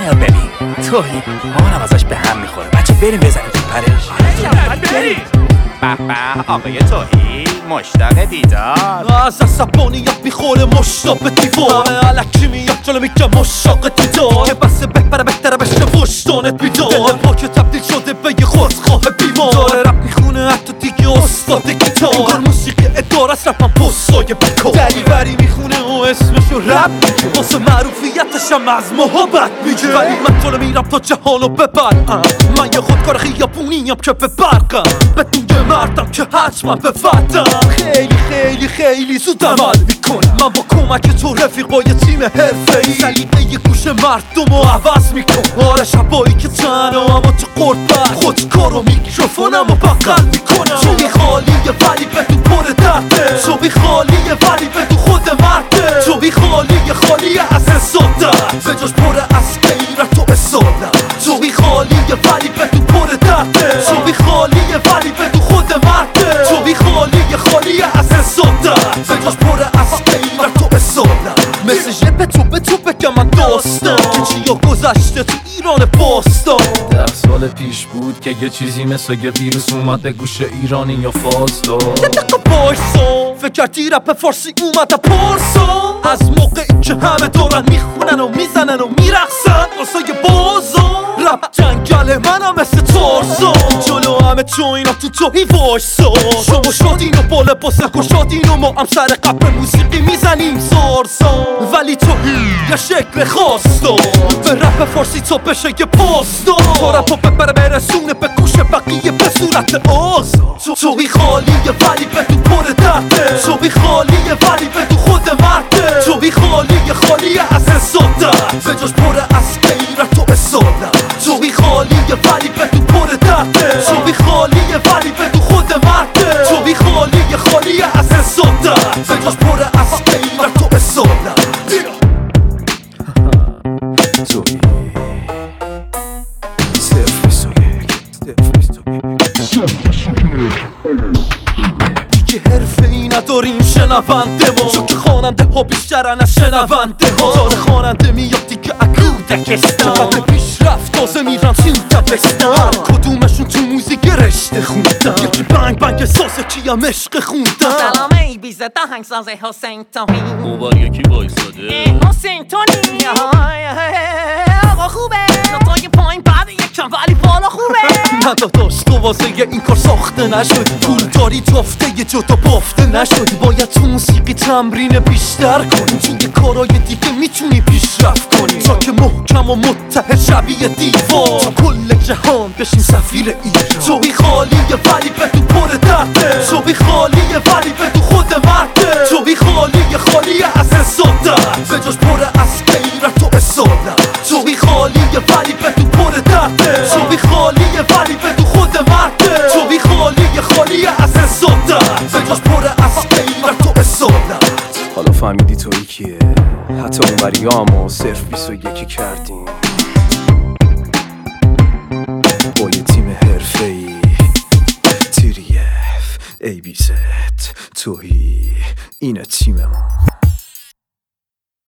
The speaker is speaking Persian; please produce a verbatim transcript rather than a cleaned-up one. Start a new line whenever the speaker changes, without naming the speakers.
اینو ببین توهی مامانم ازش به هم میخوره. بچه بریم بزنیم تو پرش. بریم. به به آقای توهی مشتاق دیدار.
از عصبانیت میخوره مشتاق به دیوار. الکی میاد جلو میگه مشتاق دیدار. که بسه بهتره بهتره بشه وجدانت بیدار. دل پاک تبدیل شده به یه خودخواه بیمار. داره رپ میخونه حتی دیگه استاد گیتار. انگار موسیقی اداره است رپم پستای بیکار. دریوری میخونه و اسمشو رپ میگه. واسه معروفیتش هم از محبت میگه. ولی من جلو میرم تا جهانو ببرم. من یه خودکار خیابونیم که به برقم. بدون یه مردم که حتما به وطن. خیلی خیلی خیلی زود عمل میکنم. من با کمک تو رفیق با یه تیم حرفه‌ای سلیقه یه گوش مردم رو عوض میکنم. آره شبایی که تنها اما تو قربت خودکار و میکروفونم رو بغل میکنم. چوبی خالیه ولی بدون پر درده. چوبی خالیه ولی بدون خود مرده. چوبی خالیه خالیه از حسادت. به جاش پر از غیرت و اصالت. چوبی خالیه ولی بدون پر درده. چوبی خالیه ولی بدون خود مرده. چوبی خالیه خالیه از حسادت. به جاش پر از غیرت و اصالت. مثل ژپ تو به تو بگم من داستان که چیا گذشته تو ایران باستان.
ده سال پیش بود که یه چیزی مثل یه ویروس اومد به گوش ایرانی یا فاز داد.
یه دقیقه بایسا فکر کردی رپ فارسی اومده پارسا. از موقعی که همه دارن میخونن و میزنن و میرقصن واسه بازار. رپ جنگل منم مثل تارزان. جلو همه تو اینا تو توهی وایسا. شما شادین و با لباس گشادین و ما هم سر قبل موسیقی میزنیم زارزان. ولی توهی یه شکل خاص دار. به رپ فارسی تا بشه یه پاس دار. تا رپا ببره برسونه به گوش بقیه به صورت آزار. توهی خالیه ولی بدون پر درده. توهی خالیه ولی بدون خود مرده. توهی خالیه خالیه از حسادت. به جاش پر از غیرت و اصالت. توهی خالیه ولی بدون پر درده. توهی خالیه ولی بدون خود مرده. توهی خالیه خالیه از حسادت. به جاش پر از غیرت و اصالت.
توهی صرف بیست و یک صرف بیست و یک.
دیگه حرفه ای نداریم شنونده ما. چون که خواننده ها بیشترن از شنونده ها. داره خواننده میاد دیگه اکودکستان. چقدر پیشرفت تازه میرن تو دبستان. هر کدومشون تو موزیک رشته خوندن. یکی بنگ بنگ سازه کیم عشق خوندن.
سلام ای بیزه آهنگ ساز حسین توهی.
اوبر یکی وایساده
حسین توهی آقا خوبه. نتای پایین بعد یکم ولی بالا خوبه.
نه داداش تو واسه این کار ساخته نشد. پول داری تافته یه جدا بافته نشد. باید تو موسیقی تمرین بیشتر کنی. توی کارهای دیگه میتونی پیشرفت کنی. تا که محکم و متحد شبیه دیوار. تو کل جهان بشیم سفیر ایران. توهی خالیه ولی بدون پر درده. توهی خالیه ولی بدون خود مرده. توهی خالیه خالیه از حسادت. به جاش پر از غیرت و اصالت. توهی خالیه ولی بدون پر درده. توهی خالیه ولی بدون خود مرده. توهی خالیه خالیه از حسادت. به جاش پر از غیرت و اصالت.
حالا فهمیدی تویی کیه؟ حتی اون وریا هم صرف بیست و یکی کردیم با یه تیم حرفه‌ای. تیریف ای بی زد تویی اینه تیم ما.